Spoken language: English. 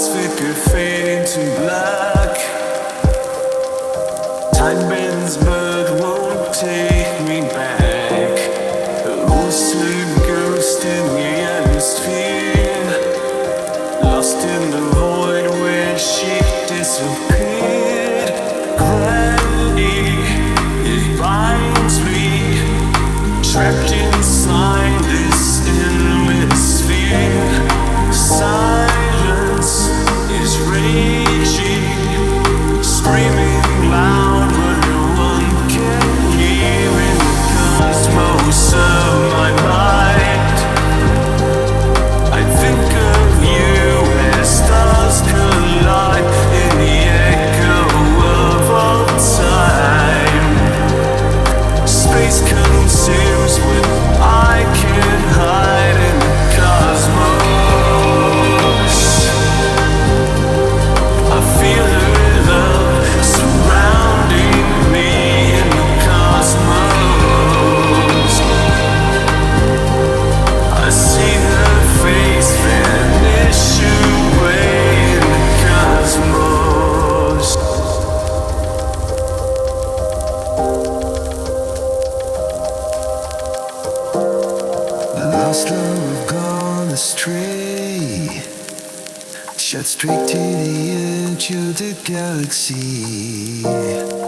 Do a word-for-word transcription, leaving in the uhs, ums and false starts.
lights flicker, fade into black. Time bends but won't take me back. A lucid ghost in the atmosphere, lost in the void where she disappeared. Gravity, it binds me, trapped inside this endless sphere. Silence is raging, screaming loud, but no one can hear in the cosmos of my mind. I think of you as stars collide in the echo of all time. Space consumes what I can hide in the cosmos. I feel her love surrounding me in the cosmos. I see her face vanish away in the cosmos. The lost love gone astray, shot straight to the edge of the galaxy.